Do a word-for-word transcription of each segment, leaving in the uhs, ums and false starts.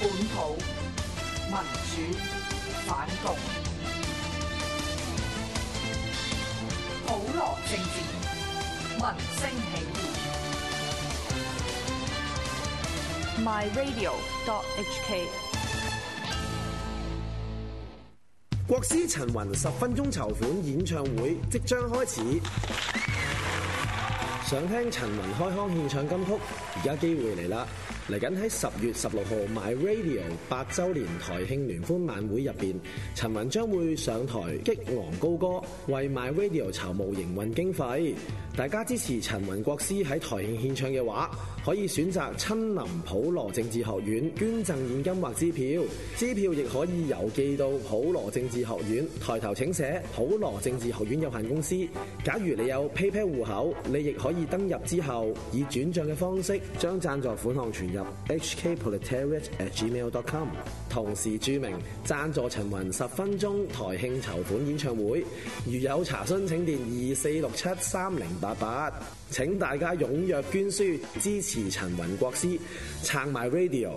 本土民主反共，普羅政治，民聲起義。My Radio dot H K。 國師陳雲十分鐘籌款演唱會即將開始，想聽陳雲開腔獻唱金曲，而家機會嚟啦！嚟緊喺十月十六號 My Radio 八週年台慶聯歡晚會入邊，陳雲將會上台激昂高歌，為 My Radio 籌募營運經費。大家支持陳雲國師喺台慶獻唱嘅話，可以選擇親臨普羅政治學院捐贈現金或支票，支票亦可以郵寄到普羅政治學院，抬頭請寫普羅政治學院有限公司。假如你有 PayPal 戶口，你亦可以登入之後以轉賬嘅方式將贊助款項存入 h k proletariat at gmail dot com， 同時注明贊助陳雲十分鐘台慶籌款演唱會。如有查詢請電二四六七三零八八。請大家踴躍捐輸支持陳雲國師，撐埋 Radio。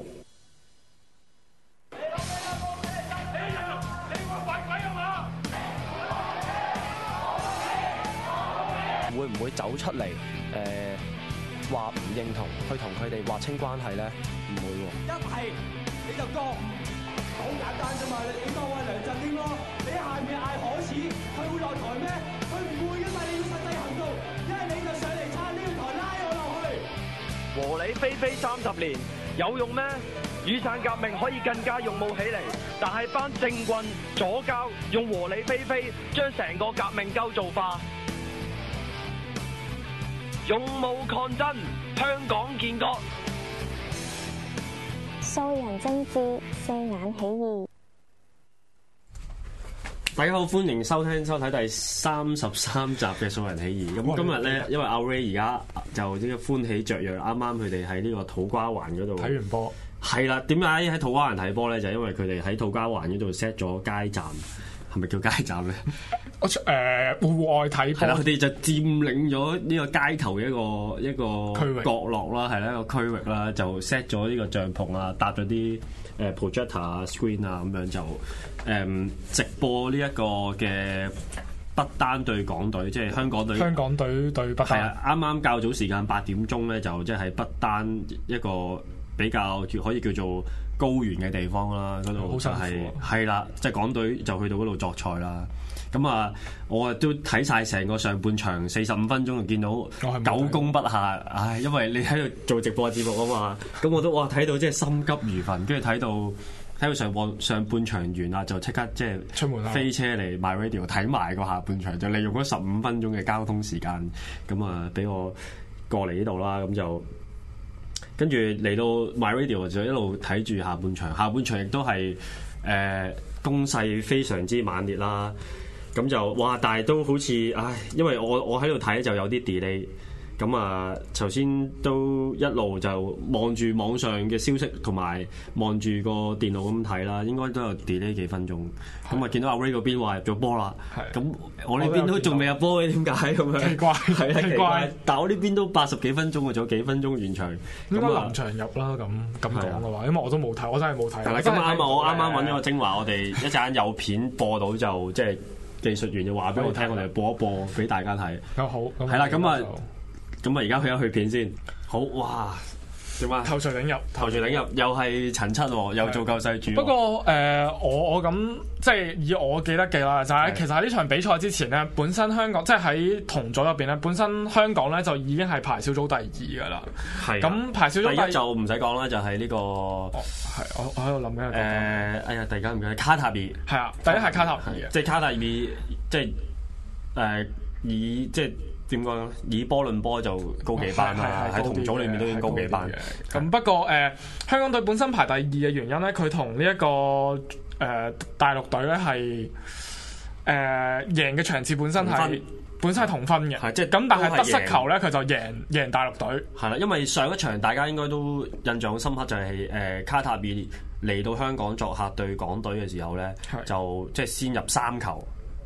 會唔會走出嚟？誒、呃，話唔認同，去同佢哋劃清關係咧？唔會喎。 一係你就講，好簡單啫嘛！你當我係梁振英咯，你下面嗌可恥，佢會落台咩？佢唔會噶嘛！你要實際行動，一係你就上嚟撐呢個台，拉我落去。 和理非非三十年有用咩？雨傘革命可以更加勇武起嚟，但係班政棍左膠用和理非非將成個革命構造化。勇武抗爭，香港建國。 素人政治，四眼起義。 大家好，歡迎收聽收睇第三十三集嘅素人起義。咁今日咧，因為阿 Ray 而家就呢個歡喜雀躍，啱啱佢哋喺呢個土瓜灣嗰度睇完波。係啦，點解喺土瓜灣睇波咧？就係、因為佢哋喺土瓜灣嗰度 set 咗街站。係咪叫街站咧？ 我誒戶外睇波， 係啦，佢哋就佔領咗呢個街頭嘅一個一個區域角落啦，係啦，一個區域啦，就 set 咗呢個帳篷啊，搭咗啲誒 projector 啊、screen 啊，咁樣就誒、嗯、直播呢一個嘅不丹對港隊，即係香港隊。香港隊對不丹。係啊，啱啱較早時間八點鐘咧，就即係喺不丹一個比較可以叫做高原嘅地方啦，嗰度就係係啦，即係港隊就去到嗰度作賽啦。咁啊，我都睇晒成個上半場四十五分鐘，就見到久攻不下。唉，因為你喺度做直播節目啊嘛，咁我都哇睇到即係心急如焚，跟住睇到睇到上半上半場完啦，就即刻即係出門飛車嚟 My Radio 睇埋個下半場，就利用嗰十五分鐘嘅交通時間，咁啊俾我過嚟呢度啦，咁就。跟住嚟到 My Radio 就一路睇住下半場，下半場亦都係誒攻勢非常之猛烈啦。咁就哇，但係都好似唉，因為我我喺度睇就有啲 delay。咁啊，頭先都一路就望住網上嘅消息，同埋望住個電腦咁睇啦，應該都有 delay 幾分鐘。咁啊，見到阿 Ray 嗰邊話入咗波啦，咁我呢邊都仲未入波嘅，點解咁樣？奇怪，係啊，奇怪。但係我呢邊都八十幾分鐘啊，仲有幾分鐘完場。應該臨場入啦，咁咁講嘅話，因為我都冇睇，我真係冇睇。係啦，咁啱啊！我啱啱揾咗個精華，我哋一陣間有片播到就即係技術員就話俾我聽，我哋播一播俾大家睇。咁好，係啦，咁啊。咁啊！而家去一去片先，好哇！點啊？頭槌頂入，頭槌頂入，又係陳七喎，又做救世主。不過誒、呃，我我咁即係以我記得嘅啦，就係、是、其實喺呢場比賽之前咧，本身香港即係喺同組入邊咧，本身香港咧就已經係排小組第二噶啦。係咁排小組第一就唔使講啦，就係、是、呢、這個。哦，係我我喺度諗緊。誒、呃，哎呀，突然間唔記得卡塔爾。係啊，第一係卡塔爾嘅，即係卡塔爾，即係誒以即係。點講咧？以波論波就高幾班啦，喺同組裏面都已經高幾班嘅。咁不過誒、呃，香港隊本身排第二嘅原因咧，佢同呢一個誒、呃、大陸隊咧係誒贏嘅場次本身係本身係同分嘅。係即係咁，但係得失球咧，佢就贏贏大陸隊。係啦，因為上一場大家應該都印象好深刻，就係、是、誒、呃、卡塔爾嚟到香港作客對港隊嘅時候咧，就即係先入三球。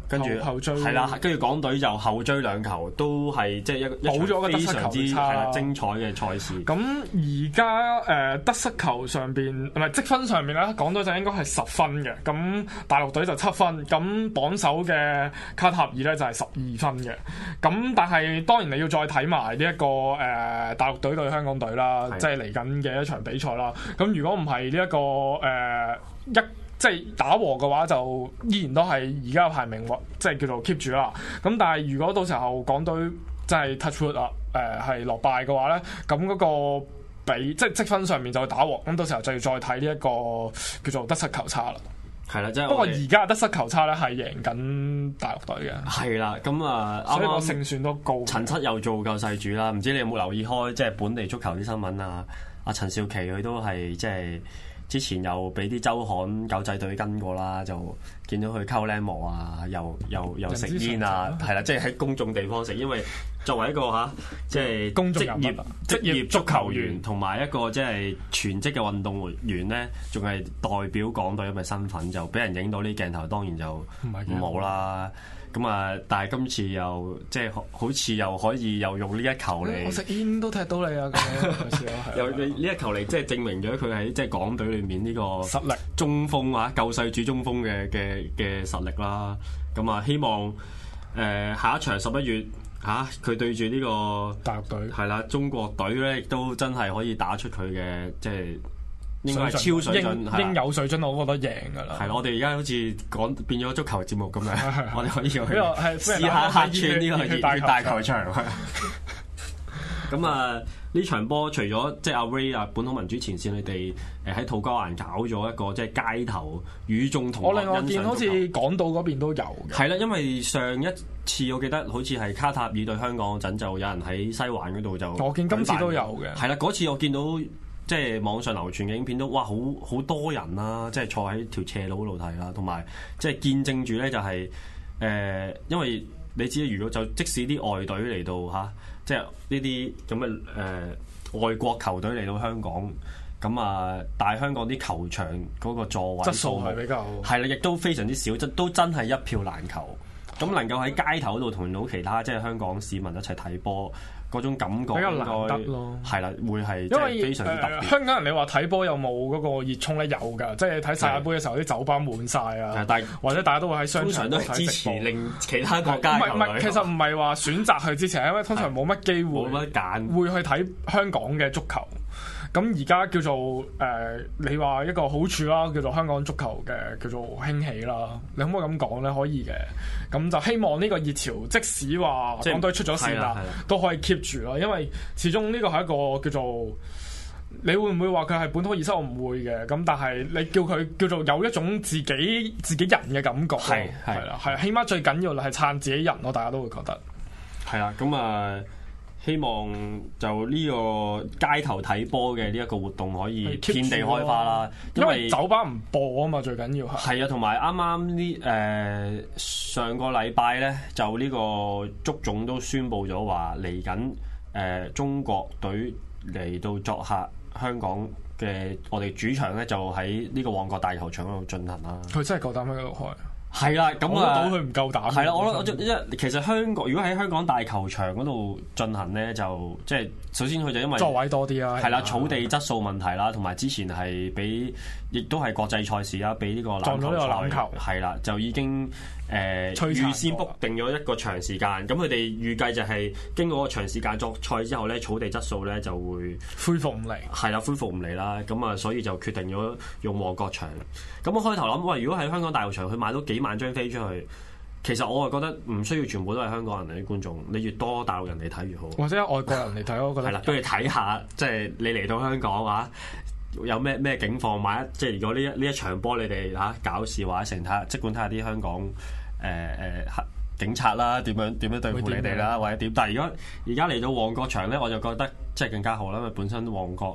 跟住後追係啦，跟住港隊就後追兩球，都係即係一補咗個得失球非常之差係啦精彩嘅賽事。 咁而家誒得失球上邊唔係積分上面咧，港隊就應該係十分嘅，咁大陸隊就七分，咁榜首嘅卡塔爾咧就係十二分嘅。咁但係當然你要再睇埋呢一個誒、呃、大陸隊對香港隊啦，即係嚟緊嘅一場比賽啦。咁如果唔係呢一個誒、呃、一即係打和嘅話，就依然都係而家嘅排名，即係叫做 keep 住啦。咁但係如果到時候港隊真係 touch wood 啊，誒係落敗嘅話咧，咁嗰個比即係積分上面就會打和。咁到時候就要再睇呢一個叫做得失球差啦。 係啦，即係不過而家得失球差咧係贏緊大陸隊嘅。 係啦，咁啊， 所以個啱啱勝算都高。 陳七又做救世主啦，唔知你有冇留意開即係本地足球啲新聞啊？阿陳少琪佢都係即係。之前又俾啲週刊狗仔隊跟過啦，就見到佢溝靚模啊，又又又食煙啊，係啦，即係喺公眾地方食。因為作為一個嚇，即係公眾職業職業足球員同埋一個即係全職嘅運動員咧，仲係代表港隊咁嘅身份，就俾人影到呢鏡頭，當然就唔好啦。咁啊！但係今次又即係好似又可以又用呢一球嚟， 我食煙都踢到你啊！咁又呢一球嚟，即係證明咗佢喺即係港隊裏面呢個實力中鋒啊，救世主中鋒嘅嘅嘅實力啦。咁啊，希望誒、呃、下一場十一月嚇佢、啊、對住呢個大陸隊係啦，中國隊咧亦都真係可以打出佢嘅即係。應該係超水準， 應，應有水準，我覺得贏㗎啦。 係咯，我哋而家好似講變咗足球節目咁樣，我哋可以去試下下客串呢個熱大球場。咁啊，呢場波除咗即係阿 Ray 啊，本土民主前線，你哋誒喺土瓜灣搞咗一個即係街頭與眾同學欣賞足球。我另外見好似港島嗰邊都有嘅。 係啦，因為上一次我記得好似係卡塔爾對香港嗰陣，就有人喺西環嗰度就。 我見今次都有嘅。 係啦，嗰次我見到。即係網上流傳嘅影片都哇好好多人啦、啊，即係坐喺條斜路度睇啦，同埋即係見證住咧就係、是、誒、呃，因為你知如果就即使啲外隊嚟到嚇、啊，即係呢啲咁嘅誒外國球隊嚟到香港，咁啊，但係香港啲球場嗰個座位質素係比較係啦，亦都非常之少，即都真係一票難求。咁能夠喺街頭度同到其他即係香港市民一齊睇波。嗰種感覺比較難得咯， 係啦，會係即係非常之特別。 因為、呃、香港人你話睇波有冇嗰個熱衷咧？有㗎，即係睇世界盃嘅時候啲酒吧滿晒啊， 但或者大家都會喺商場都係支持令其他國家。 唔係唔係，其實唔係話選擇去支持，因為通常冇乜機會， 冇乜揀， 會去睇香港嘅足球。咁而家叫做誒、呃，你話一個好處啦，叫做香港足球嘅叫做興起啦。你可唔可以咁講咧？可以嘅。咁就希望呢個熱潮，即使話港隊出咗線啦，都可以 keep 住啦。因為始終呢個係一個叫做，你會唔會話佢係本土熱身？我唔會嘅。咁但係你叫佢叫做有一種自己自己人嘅感覺，係係啦，係起碼最緊要係撐自己人咯。大家都會覺得係啊。咁啊。希望就呢個街頭睇波嘅呢一個活動可以遍地開花啦， 因為酒吧唔播啊嘛，最緊要係。 係啊，同埋啱啱呢誒上個禮拜咧，就呢個足總都宣布咗話嚟緊誒中國隊嚟到作客香港嘅我哋主場咧，就喺呢個旺角大球場嗰度進行啦。 佢真係夠膽喺度開。 係啦，咁啊， 我覺得佢唔夠膽。 係啦，我我因為其實香港如果喺香港大球場嗰度進行咧，就即係首先佢就因為座位多啲啦， 係啦，草地質素問題啦，同埋之前係俾亦都係國際賽事啦，俾呢個籃球賽係啦，就已經誒、呃、預先 book 定咗一個長時間。咁佢哋預計就係經過個長時間作賽之後咧，草地質素咧就會恢復唔嚟。係啦，恢復唔嚟啦。咁啊，所以就決定咗用旺角場。咁我開頭諗，喂，如果喺香港大球場，佢買到幾萬張飛出去，其實我係覺得唔需要全部都係香港人嚟啲觀眾，你越多大陸人嚟睇越好， 或者外國人嚟睇，我覺得係啦，都要睇下，即係你嚟到香港啊，有咩咩境況，買一即係如果呢一呢一場波你哋嚇搞事或者成睇，即管睇下啲香港誒誒黑警察啦，點樣點樣對付你哋啦，或者點。但係如果而家嚟到旺角場咧，我就覺得即係更加好啦，因為本身旺角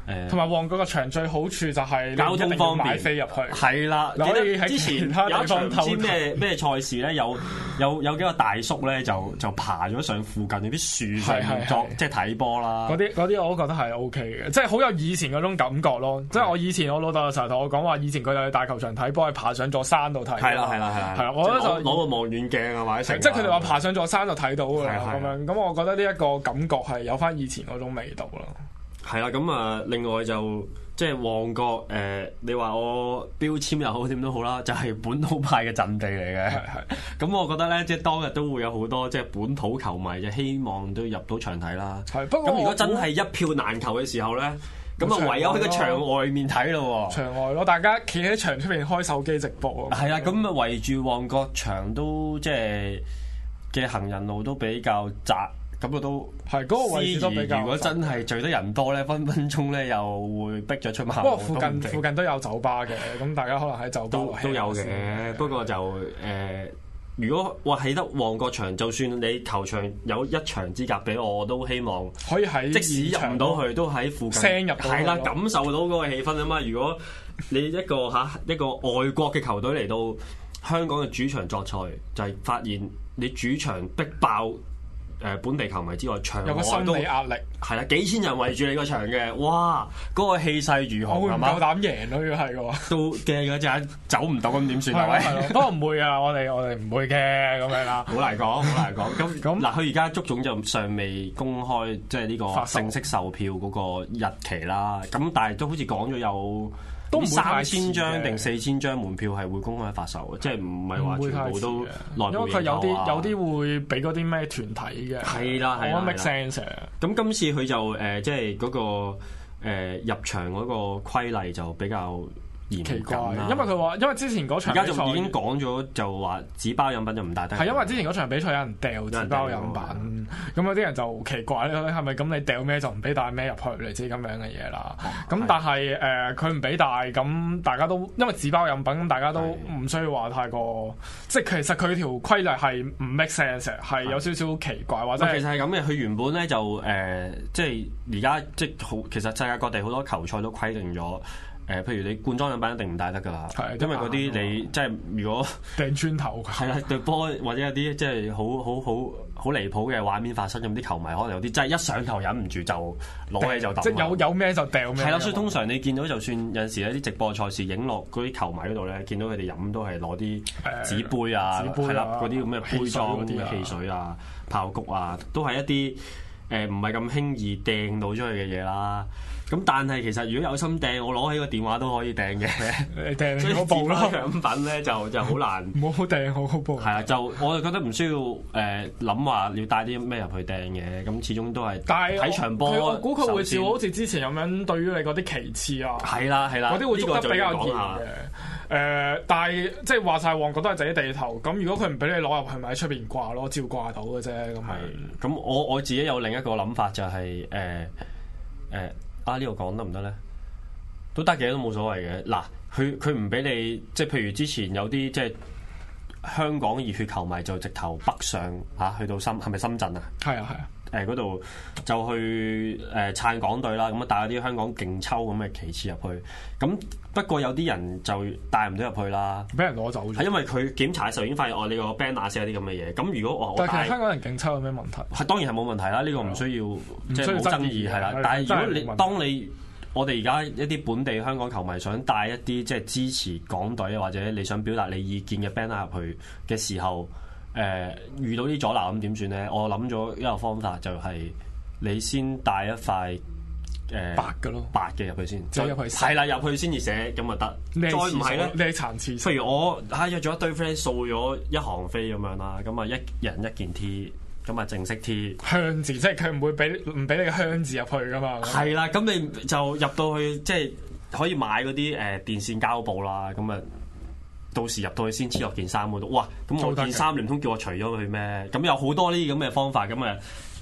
誒， 同埋旺角個場最好處就係交通方便， 買飛入去係啦。記得之前有一場唔知咩咩賽事咧，有有有幾個大叔咧就就爬咗上附近啲樹上面作即係睇波啦。 嗰啲嗰啲我都覺得係 O K 嘅，即係好有以前嗰種感覺咯。即係我以前我老豆嘅時候同我講話，以前佢哋去大球場睇波係爬上座山度睇。係啦係啦係啦。係啦，我覺得就攞個望遠鏡啊，或者即係佢哋話爬上座山就睇到㗎啦咁樣。咁我覺得呢一個感覺係有翻以前嗰種味道咯。 係啦，咁啊，另外就即係旺角誒、呃，你話我標籤又好點都好啦，就係、是、本土派嘅陣地嚟嘅。係係。咁我覺得咧，即係當日都會有好多即係本土球迷就希望都入到場睇啦。係。不過咁如果真係一票難求嘅時候咧，咁啊唯有喺個場外面睇咯。場外咯，大家企喺場出面開手機直播。係啦，咁啊圍住旺角場都即係嘅行人路都比較窄。咁我都係嗰、那個位置都比較。如果真係聚得人多咧，分分鐘咧又會逼咗出馬路。不過附近附近都有酒吧嘅，咁大家可能喺酒吧都都有嘅。不過就誒、呃，如果話喺得旺角場，就算你球場有一場資格俾我，我都希望可以喺即使入唔到去，都喺附近聲入係啦，感受到嗰個氣氛啊嘛。如果你一個嚇一個外國嘅球隊嚟到香港嘅主場作賽，就係、是、發現你主場逼爆。誒本地球迷之外，場外都有個心理壓力，係啦，幾千人圍住你個場嘅，哇！嗰、那個氣勢如何？我會唔夠膽贏咯，要係嘅話，都驚嘅，就係走唔到咁點算？係咪？係咯，不過唔會啊，我哋我哋唔會嘅咁樣啦。好難講，好難講。咁咁嗱，佢而家足總就尚未公開，即係呢個正式售票嗰個日期啦。咁但係都好似講咗有。都唔三千張定四千張門票係會公開發售嘅，即係唔係話全部都內部認購啊？因為佢有啲有啲會俾嗰啲咩團體嘅。係啦係啦，我 make sense。咁今次佢就誒即係嗰個誒入場嗰個規例就比較奇怪，因為佢話，因為之前嗰場而家就已經講咗，就話紙包飲品就唔帶得。係因為之前嗰場比賽有人掉紙包飲品，咁有啲人就奇怪咧，係咪咁你掉咩就唔俾帶咩入去，你知咁樣嘅嘢啦。咁、哦、但係誒佢唔俾帶，咁大家都因為紙包飲品，咁大家都唔需要話太過，即係其實佢條規例係唔 make sense，係有少少奇怪或者。其實係咁嘅，佢原本咧就誒、呃，即係而家即係好，其實世界各地好多球賽都規定咗。誒，譬如你罐裝飲品一定唔帶得㗎啦，因為嗰啲你即係如果掟磚頭，係啦對波或者有啲即係好好好好離譜嘅畫面發生，咁啲球迷可能有啲真係一上球忍唔住就攞起就抌，即係有有咩就掉咩。係啦，所以通常你見到就算有陣時有啲直播賽事影落嗰啲球迷嗰度咧，見到佢哋飲都係攞啲紙杯啊，係啦嗰啲咁嘅杯裝嘅汽水啊、爆谷啊，都係一啲誒唔係咁輕易掟到出去嘅嘢啦。咁但係其實如果有心掟，我攞起個電話都可以掟嘅。你掟你嗰部咯。獎品咧就就好難。唔好掟我嗰部。係啊，就我就覺得唔需要誒諗話要帶啲咩入去掟嘅，咁始終都係睇場波。我估佢會照好似之前咁樣對於你嗰啲旗幟啊。係啦係啦。嗰啲會捉得比較嚴嘅。誒、呃，但係即係話晒旺角都係自己地頭，咁如果佢唔俾你攞入去，咪喺出邊掛咯，照掛到嘅啫。咁係。咁我我自己有另一個諗法就係誒誒。呃呃啊！呢個講得唔得咧？都得嘅，都冇所謂嘅。嗱，佢佢唔俾你，即係譬如之前有啲即係香港熱血球迷就直頭北上嚇、啊，去到深係咪深圳啊？係啊係啊。誒嗰度就去誒、呃、撐港隊啦，咁啊帶啲香港勁抽咁嘅旗幟入去。咁不過有啲人就帶唔到入去啦，俾人攞走咗。係因為佢檢查嘅時候已經發現哦，你個 banner 寫啲咁嘅嘢。咁如果我但係其實香港人勁抽有咩問題？係當然係冇問題啦，呢、呢個唔需要即係冇爭議係啦。但係如果你當你我哋而家一啲本地香港球迷想帶一啲即係支持港隊或者你想表達你意見嘅 banner 入去嘅時候。誒、呃、遇到啲阻撓咁點算咧？我諗咗一個方法，就係你先帶一塊誒、呃、白嘅咯，白嘅入去先，再入去係啦，入去先至寫咁就得。再唔係咧，你係殘次。譬如我嚇約咗一堆 friend 掃咗一行飛咁樣啦，咁啊一人一件 T， 咁啊正式 T 香字，即係佢唔會俾唔俾你個香字入去噶嘛。係啦，咁你就入到去即係可以買嗰啲誒電線膠布啦，咁啊。到時入到去先黐落件衫嗰度，哇！咁我件衫唔通叫我除咗佢咩？咁有好多呢啲咁嘅方法，咁啊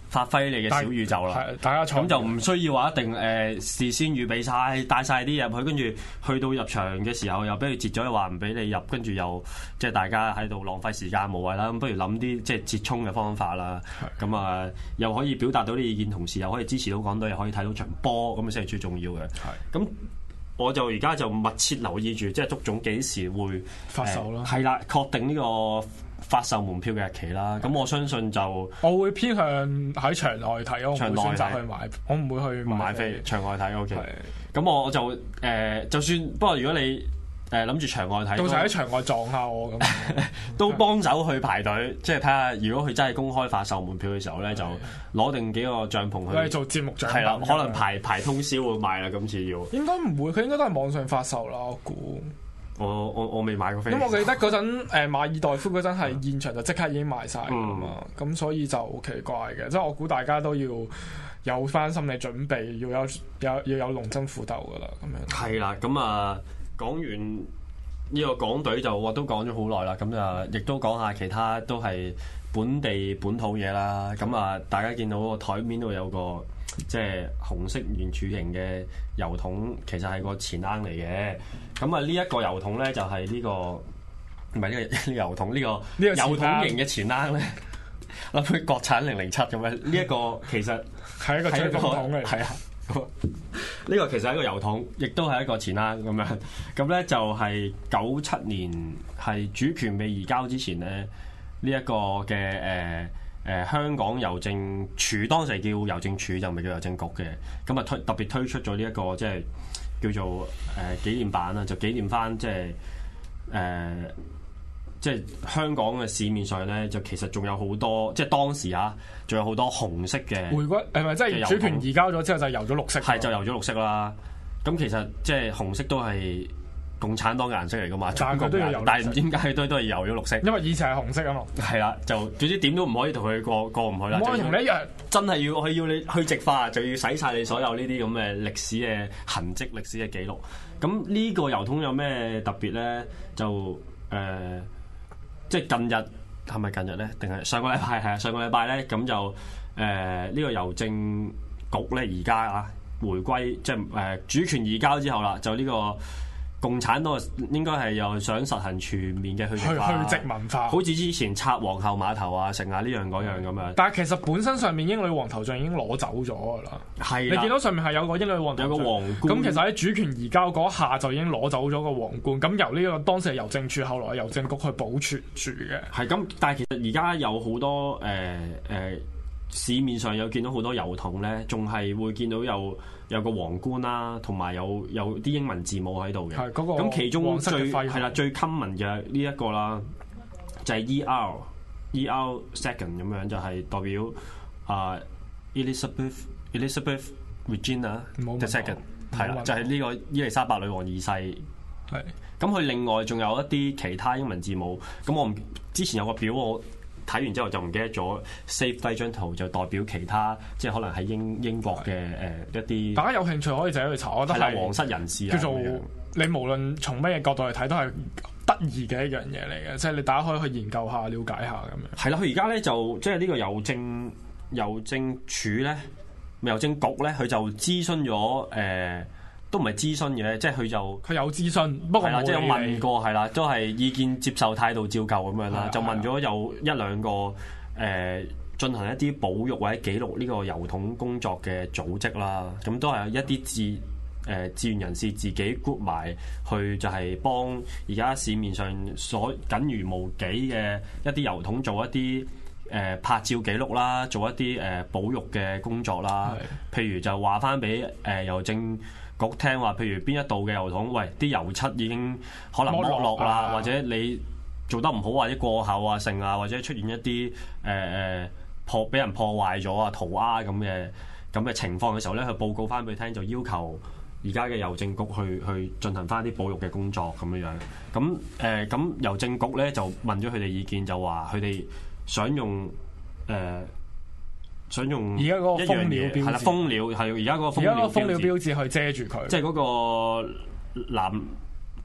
發揮你嘅小宇宙啦。 大家咁就唔需要話一定誒、呃、事先預備晒帶晒啲入去，跟住去到入場嘅時候又俾佢截咗，話唔俾你入，跟住又即係大家喺度浪費時間無謂啦。咁不如諗啲即係折衷嘅方法啦。咁啊又可以表達到啲意見，同時又可以支持到港隊，又可以睇到場波，咁先係最重要嘅。咁我就而家就密切留意住，即係足總幾時會發售啦。 係啦、呃，確定呢個發售門票嘅日期啦。咁我相信就我會偏向喺場內睇，我唔會選擇去買，我唔會去買飛。 場外睇 OK。咁我就誒、呃，就算不過如果你誒諗住場外睇， 到時喺場外撞下我咁， 都幫手去排隊，即係睇下如果佢真係公開發售門票嘅時候咧，就攞定幾個帳篷去做節目獎。 係啦，可能排排通宵會賣啦，今次要。 應該唔會，佢應該都係網上發售啦，我估。 我我我未買過飛。 咁我記得嗰陣誒馬爾代夫嗰陣係現場就即刻已經賣晒㗎嘛，咁、嗯、所以就好奇怪嘅，即係我估大家都要有翻心理準備，要有有要有龍爭虎鬥㗎啦，咁樣。係啦，咁啊講完呢個港隊就我都講咗好耐啦，咁就亦都講下其他都係本地本土嘢啦。咁啊，大家見到個台面度有個即係紅色圓柱形嘅油桶，其實係個錢罌嚟嘅。咁啊，呢一個油桶咧就係呢個唔係呢個油桶，呢個油桶型嘅錢罌咧，諗起國產零零七咁樣。呢一個其實係一個吹風筒嚟， 係啊。呢個其實係一個油桶，亦都係一個錢罌咁樣。咁咧就係九七年係主權未移交之前咧，呢、這、一個嘅誒誒香港郵政處，當時叫郵政處就唔係叫郵政局嘅。咁啊推特別推出咗呢一個即係叫做誒、呃、紀念版啦，就紀念翻即係誒。呃即係香港嘅市面上咧，就其實仲有好多，即係當時啊，仲有好多紅色嘅回歸，係咪即係主權移交咗之後就油咗綠色？係就油咗綠色啦。咁其實即係紅色都係共產黨嘅顏色嚟噶嘛， 但係佢都要油， 但係唔知點解都都係油咗綠色。 因為以前係紅色啊嘛。係啦，就總之點都唔可以同佢過過唔去啦。 唔可以同你一樣， 真係要佢要你去殖化，就要洗晒你所有呢啲咁嘅歷史嘅痕跡、歷史嘅記錄。咁呢個油桶有咩特別咧？就誒。呃即係近日係咪近日咧？定係上個禮拜係啊？上個禮拜咧咁就誒呢、呃這個郵政局咧而家啊回歸，即係誒、呃、主權移交之後啦，就呢個共產黨應該係又想實行全面嘅去殖化， 去殖文化， 好似之前拆皇后碼頭啊，成啊呢樣嗰樣咁樣。 但係其實本身上面英女皇頭像已經攞走咗㗎啦。 係， 你見到上面係有個英女皇頭像， 有個皇冠。 咁其實喺主權移交嗰下就已經攞走咗個皇冠。咁由呢個當時係郵政處，後來郵政局去保存住嘅。 係咁，但係其實而家有好多誒誒、呃呃、市面上有見到好多郵筒咧，仲係會見到有。有個皇冠啦，同埋有有啲英文字母喺度嘅。係嗰個咁其中最係啦最 common 嘅呢一個啦，就係 E R E R second 咁樣，就係代表啊、uh, Elizabeth Elizabeth Regina the second 係啦，就係呢個伊麗莎白女王二世。係咁佢另外仲有一啲其他英文字母。咁我唔之前有個表我。睇完之後就唔記得咗 save 低張圖，就代表其他即係可能喺英英國嘅誒、呃、一啲。大家有興趣可以自己去查，我覺得係皇室人士啊。叫做你無論從咩角度嚟睇都係得意嘅一樣嘢嚟嘅，即係你大家可以去研究下、了解下咁樣。係啦，佢而家咧就即係呢個郵政郵政處咧，郵政局咧，佢就諮詢咗誒。呃都唔係諮詢嘅，即係佢就佢有諮詢，不過係啦，即係有問過，係啦，都係意見接受態度照舊咁樣啦。就問咗有一兩個誒、呃、進行一啲保育或者記錄呢個郵筒工作嘅組織啦。咁都係一啲志誒、呃、志願人士自己 group 埋去，就係幫而家市面上所僅餘無幾嘅一啲郵筒做一啲誒、呃、拍照記錄啦，做一啲誒、呃、保育嘅工作啦。譬如就話翻俾誒郵政局聽話，譬如邊一度嘅郵筒，喂啲油漆已經可能剝落啦，啊、或者你做得唔好，或者過厚啊、剩啊，或者出現一啲誒誒破俾人破壞咗啊、塗鴉咁嘅咁嘅情況嘅時候咧，佢報告翻俾佢聽，就要求而家嘅郵政局去去進行翻啲保育嘅工作咁樣樣。咁誒咁郵政局咧就問咗佢哋意見，就話佢哋想用誒。呃想用而家嗰個蜂鳥標誌係啦，蜂鳥係而家嗰個蜂鳥標誌去遮住佢，即係嗰個藍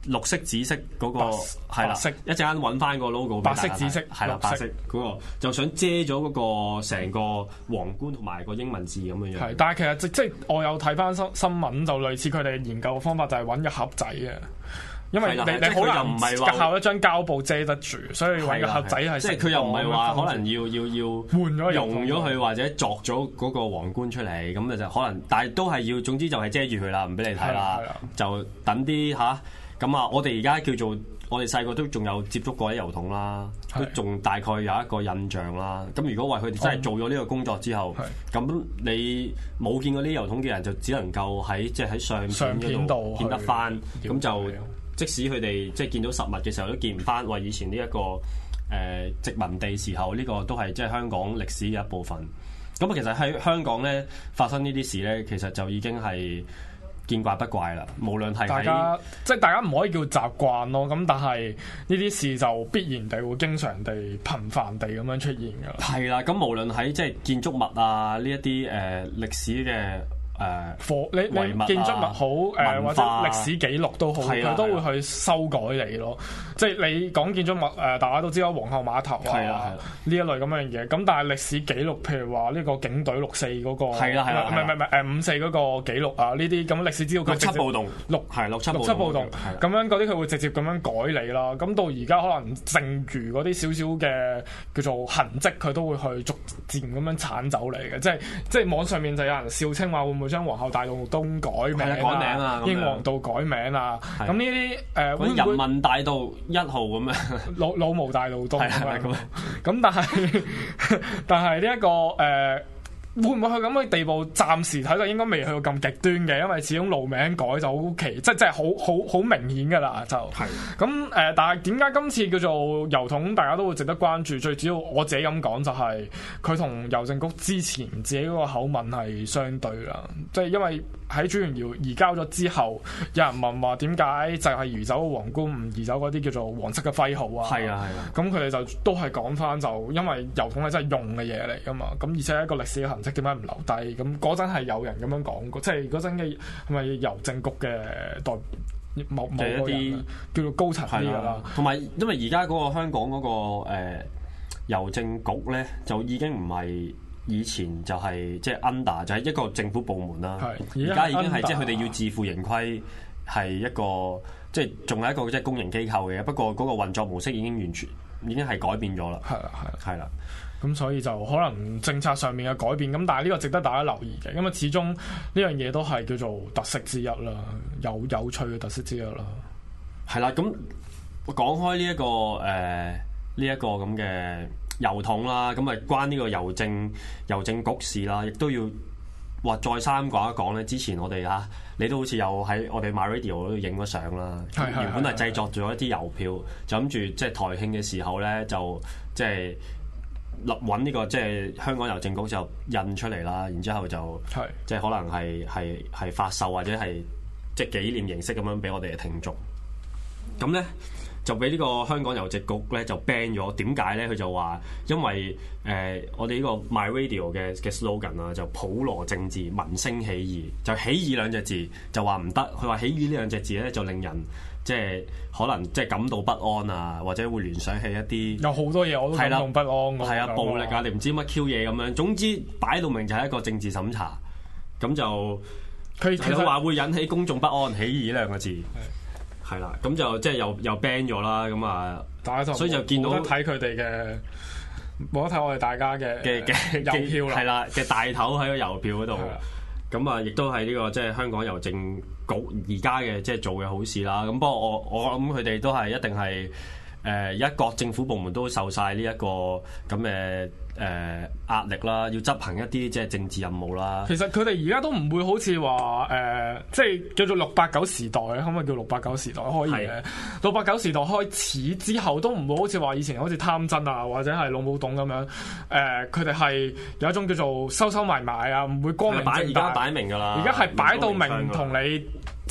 綠色、紫色嗰、嗰個係啦， 色一陣間揾翻個 logo 俾大家睇。 白色、紫色係啦，白色嗰、嗰個就想遮咗嗰個成個皇冠同埋個英文字咁樣樣。 係，但係其實即即係我有睇翻新新聞，就類似佢哋研究嘅方法就係揾個盒仔嘅。因為你你好難靠一張膠布遮得住，所以揾個盒仔係即係佢又唔係話可能要要要換咗用咗佢或者作咗嗰個皇冠出嚟，咁就可能，但係都係要，總之就係遮住佢啦，唔俾你睇啦，就等啲吓咁啊！我哋而家叫做我哋細個都仲有接觸過啲郵筒啦，都仲大概有一個印象啦。咁如果為佢哋真係做咗呢個工作之後，咁你冇見過啲郵筒嘅人，就只能夠喺即係喺相片嗰度見得翻，咁就。即使佢哋即係見到實物嘅時候都見唔翻，話以前呢、這、一個誒、呃、殖民地時候呢、這個都係即係香港歷史嘅一部分。咁啊，其實喺香港咧發生呢啲事咧，其實就已經係見怪不怪啦。無論係大家即係大家唔可以叫習慣咯，咁但係呢啲事就必然地會經常地頻繁地咁樣出現㗎。 係啦，咁無論喺即係建築物啊呢一啲誒歷史嘅。誒， 貨、呃、你你建築物好誒，呃、或者歷史記錄都好，佢、啊、都會去修改你咯。即係你講建築物誒、呃，大家都知道皇后碼頭啊呢一類咁樣嘢。咁但係歷史記錄，譬如話呢個警隊六四嗰個，係啦係啦，唔係唔係誒五四嗰個記錄啊，呢啲咁歷史資料佢六七暴動六係六七六七暴動咁樣嗰啲，佢會直接咁樣改你啦。咁到而家可能剩餘嗰啲少少嘅叫做痕跡，佢都會去逐漸咁樣剷走你嘅。即係即係網上面就有人笑稱話會唔會將皇后大道東改名啊， 改名啊， 英皇道改名啊，咁呢啲誒會唔會人民大道一號咁樣， 老老毛大道東咁樣，咁但係但係呢一個誒。呃會唔會去咁嘅地步？暫時睇就應該未去到咁極端嘅，因為始終路名改就好奇，即係即係好好好明顯㗎啦，就係咁誒。但係點解今次叫做郵筒大家都會值得關注？最主要我自己咁講就係佢同郵政局之前自己嗰個口吻係相對啦，即係因為喺朱元璋移交咗之後，有人問話點解就係移走皇冠唔移走嗰啲叫做黃色嘅徽號啊？係啊係啊，咁佢哋就都係講翻就因為郵筒係真係用嘅嘢嚟㗎嘛，咁而且係一個歷史嘅痕跡。點解唔留低？咁嗰陣係有人咁樣講過，即係嗰陣嘅係咪郵政局嘅代某某個人叫做高層啲㗎啦。 同埋因為而家嗰個香港嗰、嗰個誒、呃、郵政局咧，就已經唔係以前就係即係 under 就係一個政府部門啦。而家已經係即係佢哋要自負盈虧，係一個即係仲係一個即係公營機構嘅。不過嗰個運作模式已經完全已經係改變咗啦。係啦，係啦，係啦。 咁所以就可能政策上面嘅改變，咁但係呢個值得大家留意嘅，因為始終呢樣嘢都係叫做特色之一啦，有有趣嘅特色之一啦。 係啦，咁講開呢一個誒呢一個咁嘅郵筒啦，咁啊關呢個郵政郵政局事啦，亦都要話再三講一講咧。之前我哋啊，你都好似有喺我哋 MyRadio 嗰度影咗相啦，原本係製作咗一啲郵票，就諗住即係台慶嘅時候咧，就即係。立揾呢個即係香港郵政局就印出嚟啦，然之後就即係可能係係係發售或者係即係紀念形式咁樣俾我哋嘅聽眾。咁咧就俾呢個香港郵政局咧就 ban 咗。點解咧？佢就話因為誒、呃、我哋呢個 My Radio 嘅嘅 slogan 啊，就普羅政治民聲起義，就起義兩隻字就話唔得。佢話起義呢兩隻字咧就令人。即係可能即係感到不安啊，或者會聯想起一啲有好多嘢我都感到不安。係啊，暴力啊，你唔知乜 Q 嘢咁樣。總之擺到明就係一個政治審查，咁就佢其實話會引起公眾不安，起義呢兩個字係啦，咁就即係又又 ban 咗啦。咁啊，所以就見到冇得睇佢哋嘅，冇得睇我哋大家嘅嘅嘅郵票啦，係啦嘅大頭喺個郵票嗰度。咁啊，亦都係呢個即係香港郵政局而家嘅即係做嘅好事啦。咁不過我我諗佢哋都係一定係誒一個政府部門都受晒呢一個咁嘅誒壓力啦，要執行一啲即係政治任務啦。其實佢哋而家都唔會好似話誒，即係叫做六八九時代，可唔可以叫六八九時代可以嘅？六八九時代開始之後，都唔會好似話以前好似貪真啊，或者係老母董咁樣。誒、呃，佢哋係有一種叫做收收埋埋啊，唔會光明正大。而家擺明㗎啦，而家係擺到明同你。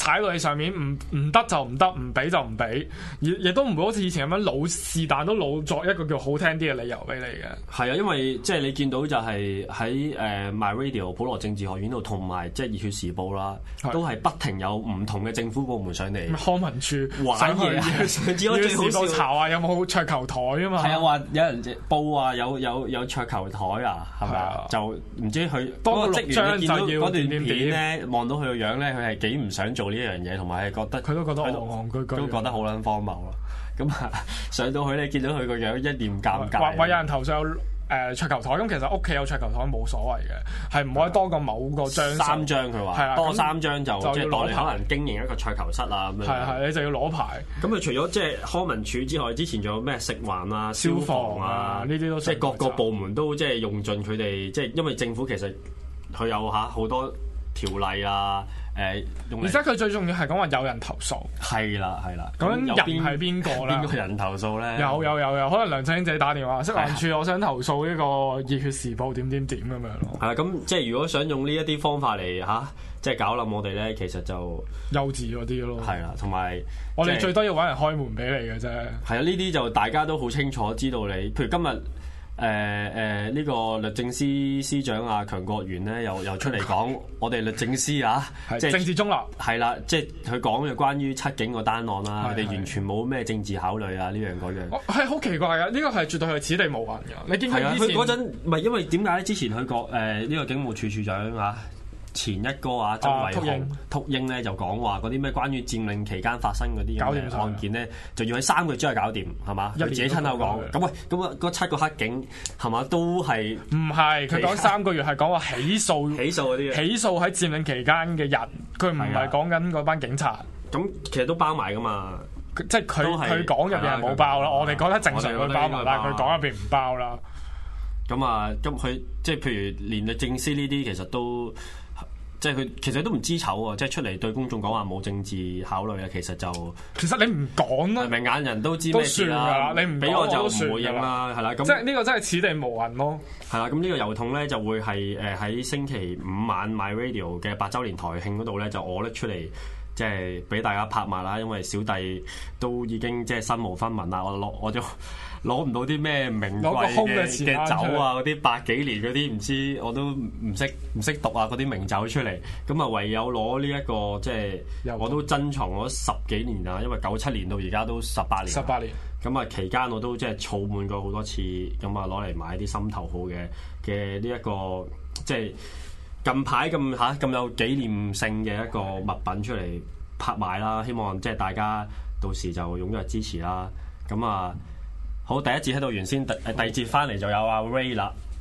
踩到你上面，唔唔得就唔得，唔俾就唔俾，亦亦都唔會好似以前咁樣老是但都老作一個叫好聽啲嘅理由俾你嘅。 係啊，因為即係你見到就係喺誒 My Radio 普羅政治學院度，同埋即係熱血時報啦，都係不停有唔同嘅政府部門上嚟。 康文署玩嘢，上次我最好笑查啊，有冇桌球台啊嘛？ 係啊，話有人報啊，有有有桌球台啊，係咪啊？就唔知佢嗰個職員見到嗰段片咧，望到佢個樣咧，佢係幾唔想做呢一樣嘢，同埋係覺得佢都覺得戇戇居居， 都覺得好撚荒謬咯。咁啊，上到去你見到佢個樣一臉尷尬。 話話有人投訴有誒桌球台，咁其實屋企有桌球台冇所謂嘅，係唔可以多過某個張。 三張佢話，係啊，多三張就即係當你可能經營一個桌球室啊咁樣。 係係，你就要攞牌。 咁佢除咗即係康文署之外，之前仲有咩食環啊、消防啊呢啲都即係各個部門都即係用盡佢哋，即係因為政府其實佢有嚇好多條例啊。誒， 而且佢最重要係講話有人投訴， 係啦係啦。 咁人係邊個咧？ 邊個人投訴咧？ 有有有有，可能梁振英自己打電話，食環署我想投訴呢個熱血時報點點點咁樣咯。 係啦，咁即係如果想用呢一啲方法嚟嚇，即係搞冧我哋咧，其實就幼稚嗰啲咯。係啦，同埋我哋最多要揾人開門俾你嘅啫。 係啊，呢啲就大家都好清楚知道你，譬如今日。誒誒呢個律政司司長啊，強國元咧又又出嚟講，我哋律政司啊， 即係政治中立， 係啦，即係佢講嘅關於七警個單案啦，佢哋完全冇咩政治考慮啊，呢樣嗰樣。 係好奇怪嘅，呢個係絕對係此地無銀嘅。你見佢佢嗰陣唔係因為點解之前佢個誒呢個警務處處長啊？前一哥啊，周偉雄、禿鷹咧就講話嗰啲咩關於佔領期間發生嗰啲嘅案件咧，就要喺三個月之內搞掂，係嘛？佢自己親口講。咁喂，咁啊嗰七個黑警係嘛都係唔係？佢講三個月係講話起訴起訴嗰啲起訴喺佔領期間嘅人，佢唔係講緊嗰班警察。 咁其實都包埋噶嘛， 即係佢佢講入邊係冇包啦。我哋覺得正常佢包埋，但係佢講入邊唔包啦。 咁啊，咁佢即係譬如連律政司呢啲，其實都。即係佢其實都唔知醜喎，即係出嚟對公眾講話冇政治考慮啊，其實就其實你唔講啦， 明眼人都知咩事啦。你唔俾我就唔回應啦，係啦。咁即係呢個真係此地無銀咯。 係啦，咁呢個郵筒咧就會係誒喺星期五晚 My Radio 嘅八週年台慶嗰度咧，就我拎出嚟。即係俾大家拍賣啦，因為小弟都已經即係身無分文啦，我攞我就攞唔到啲咩名貴嘅嘅酒啊，嗰啲百幾年嗰啲唔知我都唔識唔識讀啊，嗰啲名酒出嚟，咁啊唯有攞呢一個即係我都珍藏咗十幾年啦，因為九七年到而家都十八年。十八年。咁啊期間我都即係儲滿過好多次，咁啊攞嚟買啲心頭好嘅嘅呢一個即係。近排咁嚇咁有紀念性嘅一個物品出嚟拍賣啦，希望即係大家到時就踴躍支持啦。咁啊，好，第一節喺度完先，第第二節翻嚟就有阿 Ray 啦。